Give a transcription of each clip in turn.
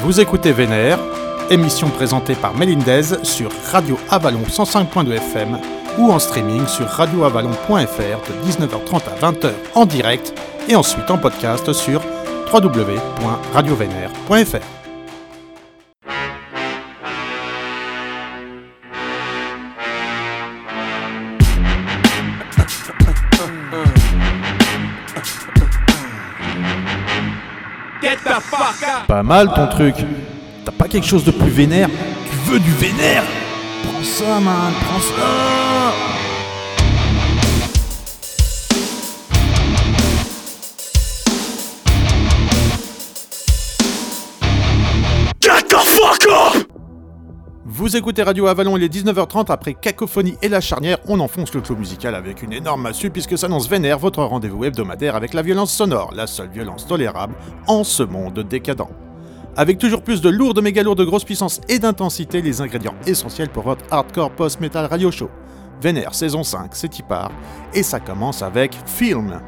Vous écoutez Vénère, émission présentée par Mélindez sur Radio Avalon 105.2 FM ou en streaming sur radioavalon.fr de 19h30 à 20h en direct et ensuite en podcast sur www.radiovénère.fr. Pas mal ton truc. T'as pas quelque chose de plus vénère? Tu veux du vénère? Prends ça, man, prends ça. Get the fuck up! Vous écoutez Radio Avalon, il est 19h30, après Cacophonie et La Charnière, on enfonce le clou musical avec une énorme massue puisque s'annonce Vénère, votre rendez-vous hebdomadaire avec la violence sonore, la seule violence tolérable en ce monde décadent. Avec toujours plus de lourdes, méga lourdes, grosses puissances et d'intensité, les ingrédients essentiels pour votre hardcore post-metal radio show. Vénère saison 5, c'est y part, et ça commence avec Film.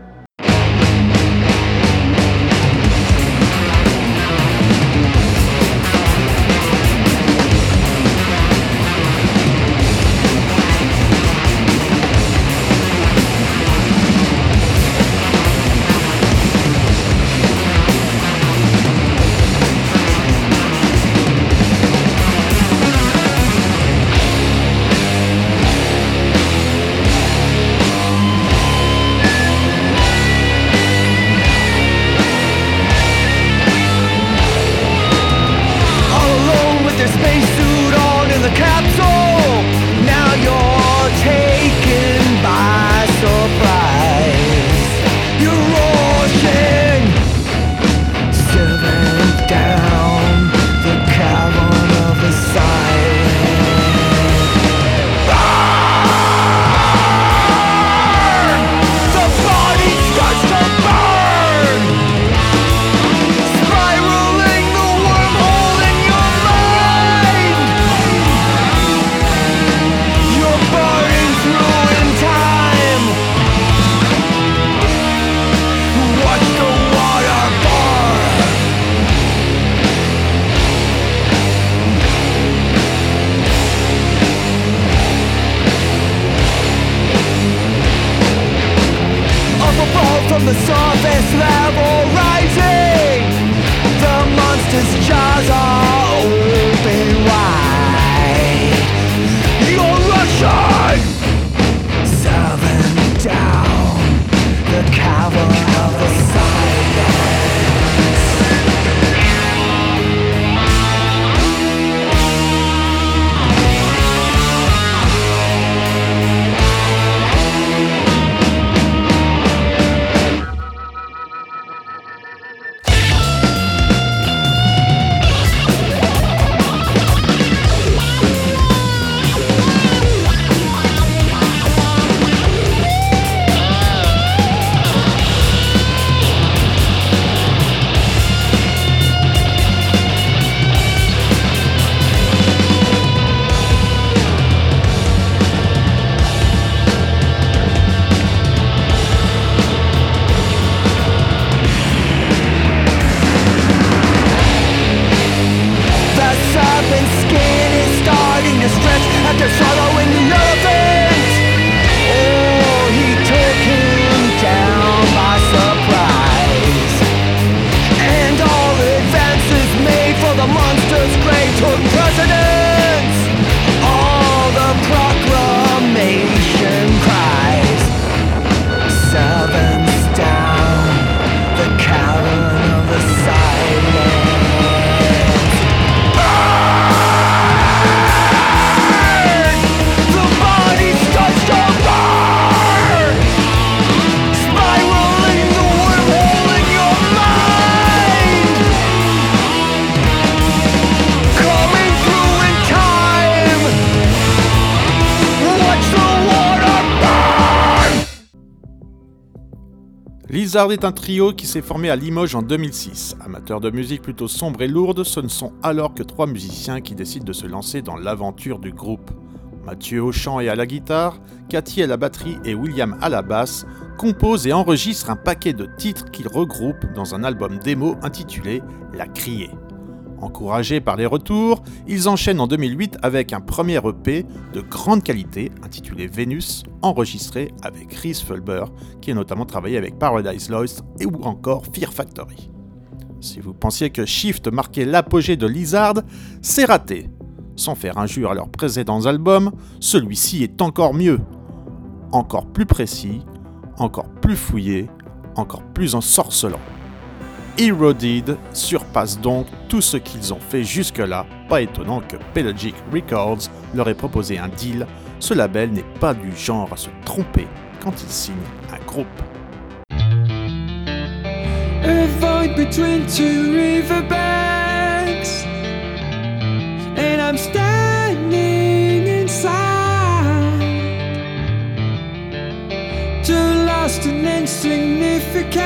Lizard est un trio qui s'est formé à Limoges en 2006. Amateurs de musique plutôt sombre et lourde, ce ne sont alors que 3 musiciens qui décident de se lancer dans l'aventure du groupe. Mathieu au chant et à la guitare, Cathy à la batterie et William à la basse composent et enregistrent un paquet de titres qu'ils regroupent dans un album démo intitulé La Criée. Encouragés par les retours, ils enchaînent en 2008 avec un premier EP de grande qualité intitulé Venus, enregistré avec Rhys Fulber, qui a notamment travaillé avec Paradise Lost ou encore Fear Factory. Si vous pensiez que Shift marquait l'apogée de Lizard, c'est raté. Sans faire injure à leurs précédents albums, celui-ci est encore mieux. Encore plus précis, encore plus fouillé, encore plus ensorcelant. Eroded surpasse donc tout ce qu'ils ont fait jusque-là, pas étonnant que Pelagic Records leur ait proposé un deal, ce label n'est pas du genre à se tromper quand il signe un groupe. A void between two riverbanks, and I'm standing inside, too lost and insignificant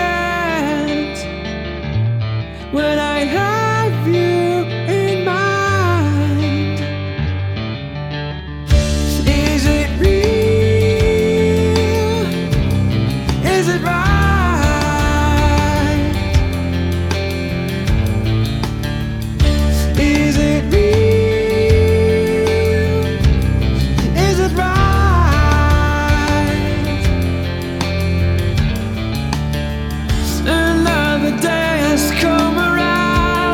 when I have you in mind. Is it real? Is it right? Is it real? Is it right? Another day has come around.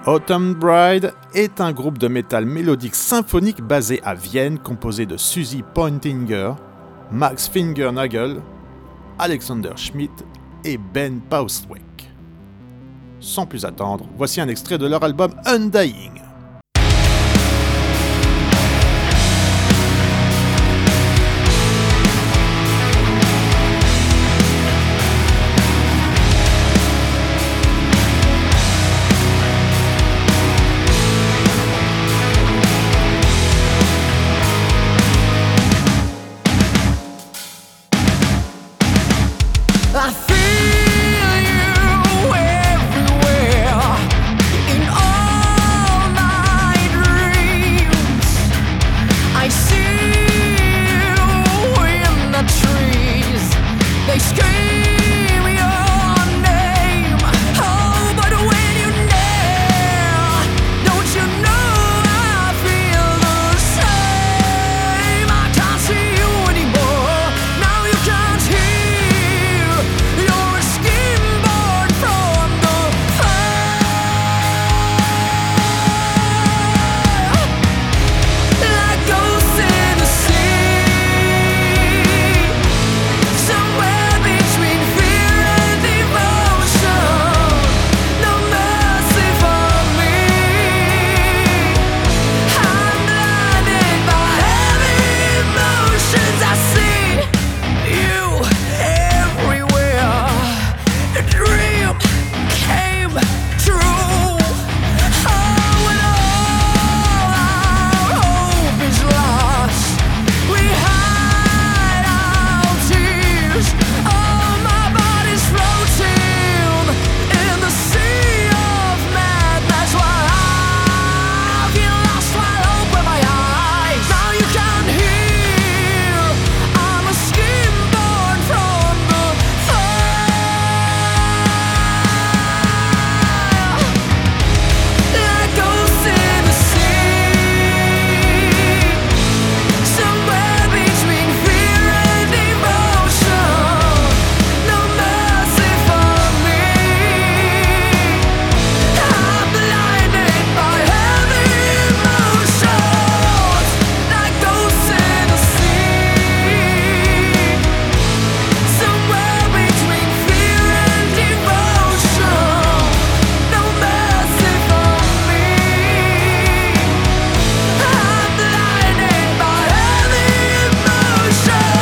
Autumn Bride est un groupe de métal mélodique symphonique basé à Vienne, composé de Suzy Pointinger, Max Fingernagel, Alexander Schmidt et Ben Paustweg. Sans plus attendre, voici un extrait de leur album Undying. I feel you everywhere in all my dreams. I see you in the trees. They scream your name. Oh, but when you're near, don't you know I feel the same? I can't see you anymore. Now you can't hear. Your skin born from the fire, like ghosts in the sea, somewhere between fear and devotion. No mercy for me. I'm blinded by heavy emotions. I see you everywhere. A dream came true. Oh, when all our hope is lost, we hide our tears. Oh, my body's floating in the sea of madness. While I feel lost, while I open my eyes, now you can't hear. I'm a skin born from the fire, like ghosts in the sea, somewhere between fear and devotion. No mercy for me. I'm blinded by heavy emotions, like ghosts in the sea, somewhere between fear and devotion. No mercy for me. I'm blinded by heavy emotions.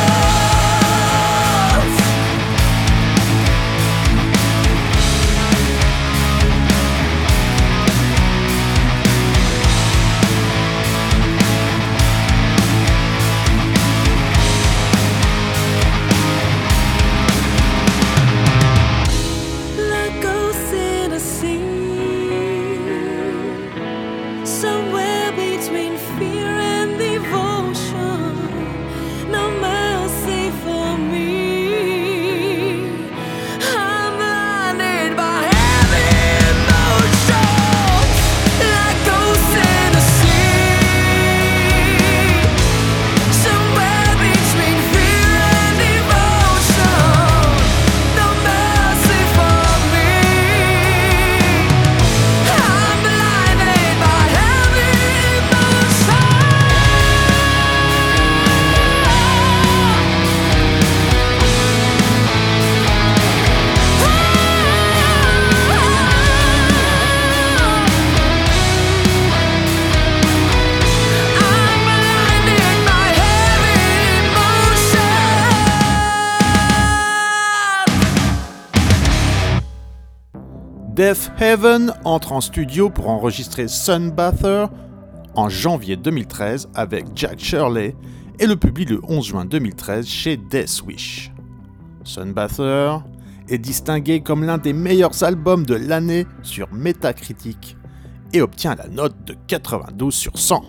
Like ghosts in a sea, somewhere between fear and devotion. No mercy for me. I'm blinded by heavy emotions, like ghosts in a sea, somewhere between fear and devotion. No mercy for me. I'm blinded by heavy Death Heaven entre en studio pour enregistrer Sunbather en janvier 2013 avec Jack Shirley et le publie le 11 juin 2013 chez Death Wish. Sunbather est distingué comme l'un des meilleurs albums de l'année sur Metacritic et obtient la note de 92 sur 100.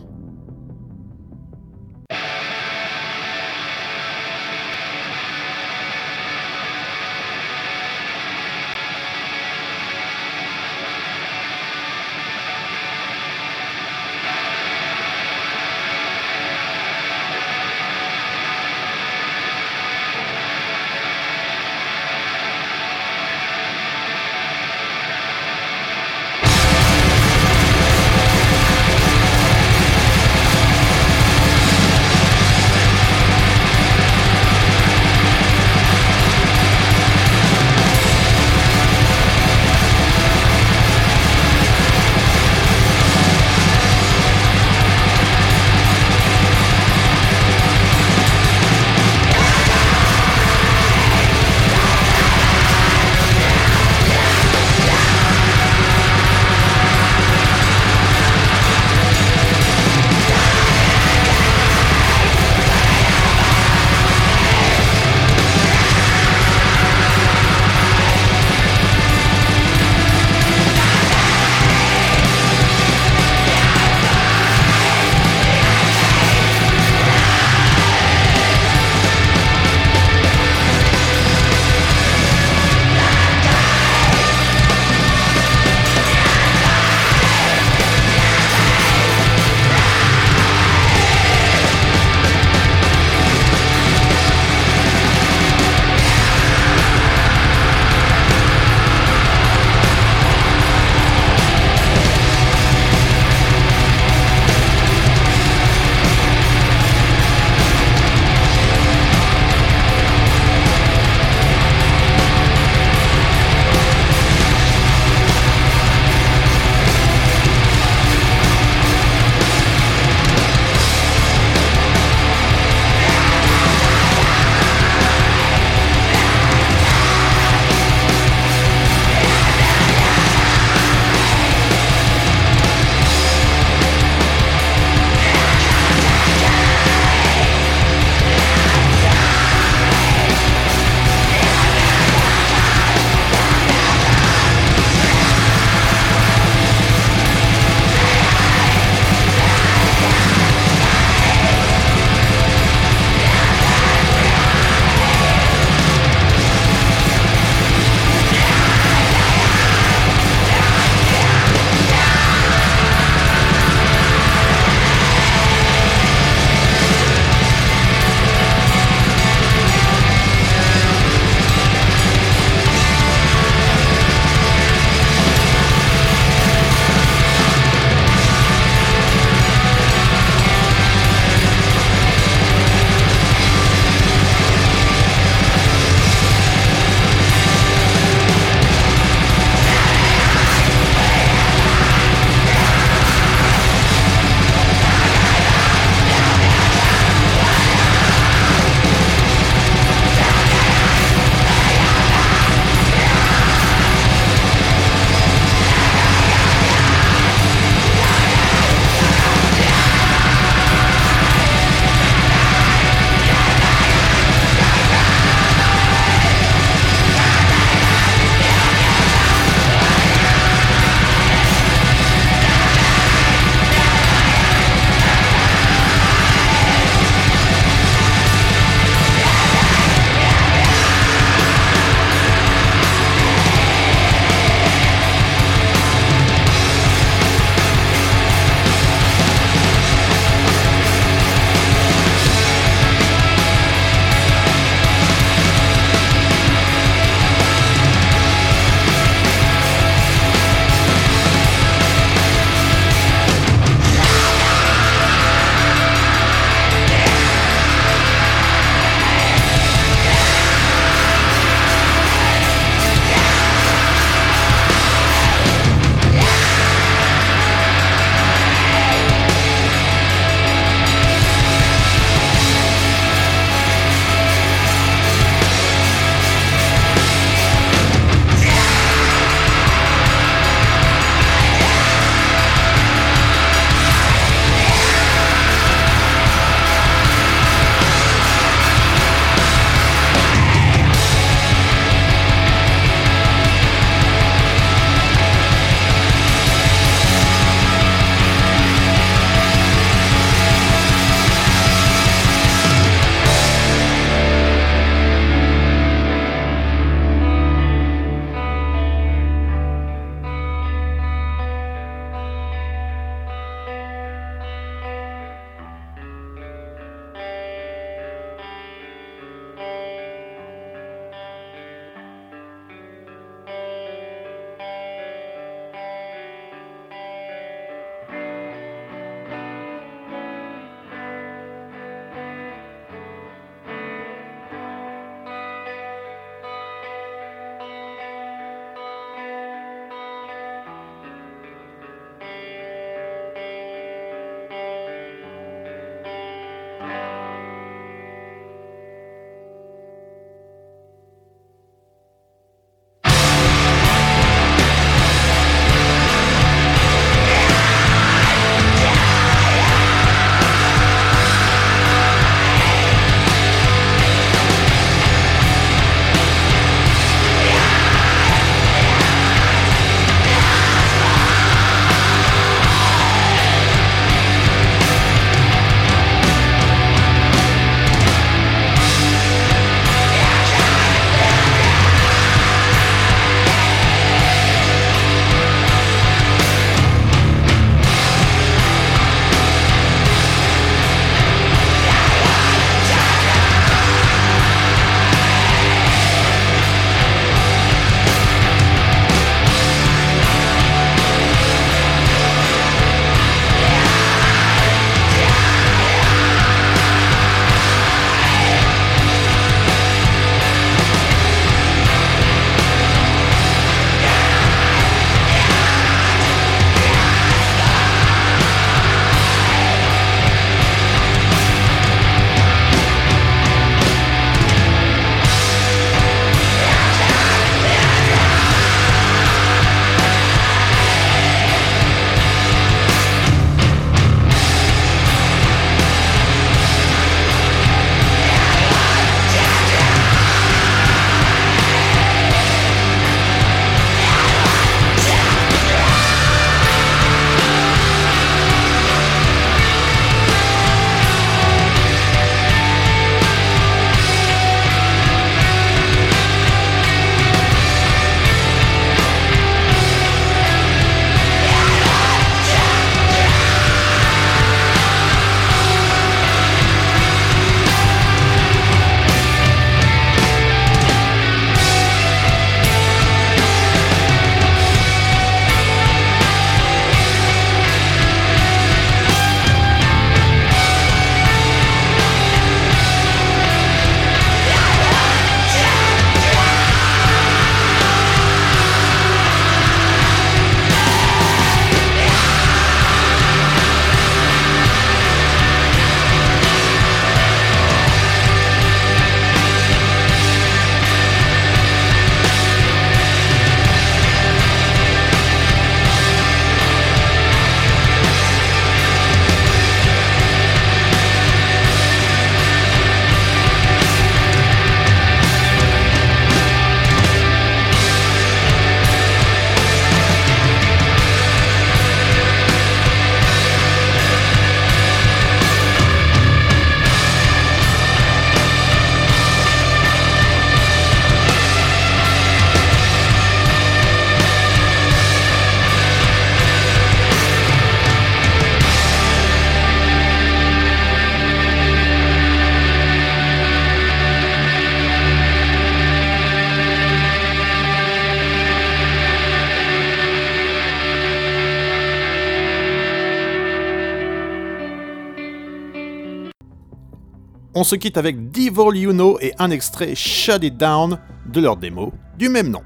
On se quitte avec Devil You Know et un extrait Shut It Down de leur démo du même nom.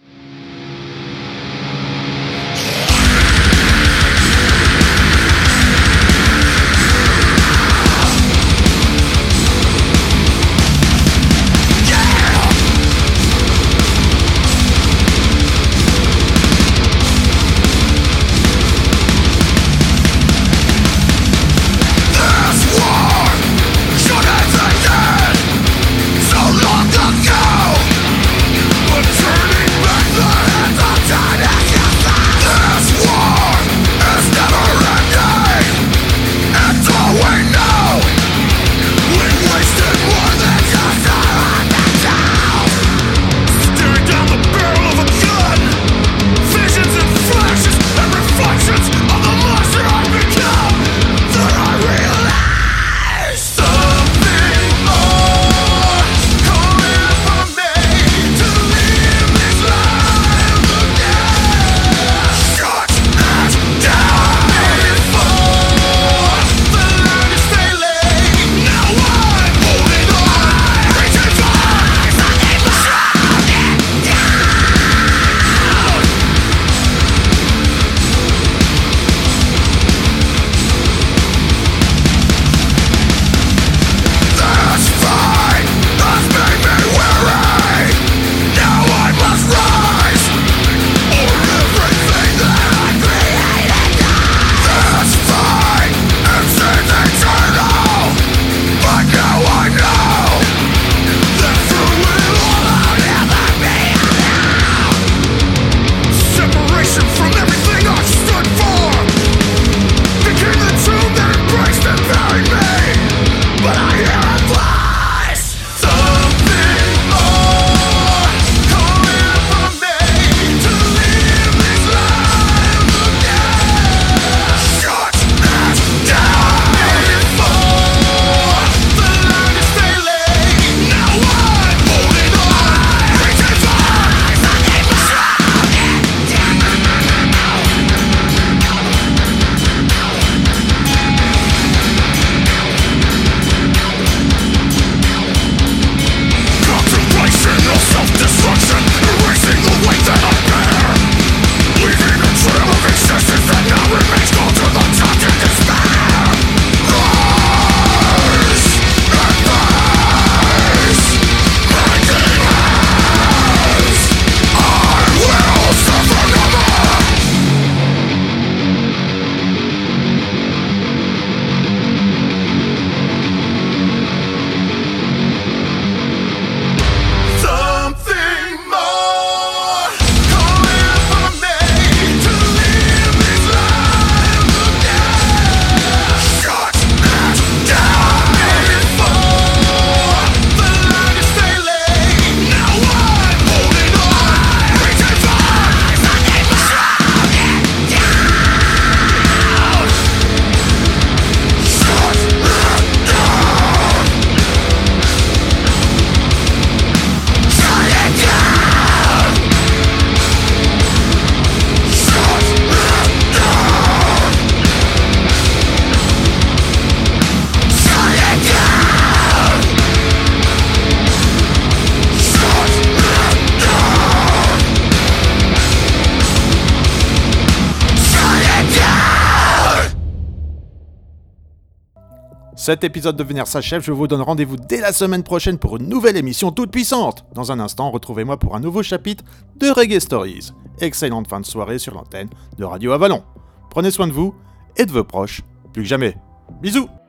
Cet épisode de Vénère s'achève, je vous donne rendez-vous dès la semaine prochaine pour une nouvelle émission toute puissante. Dans un instant, retrouvez-moi pour un nouveau chapitre de Reggae Stories. Excellente fin de soirée sur l'antenne de Radio Avalon. Prenez soin de vous et de vos proches, plus que jamais. Bisous!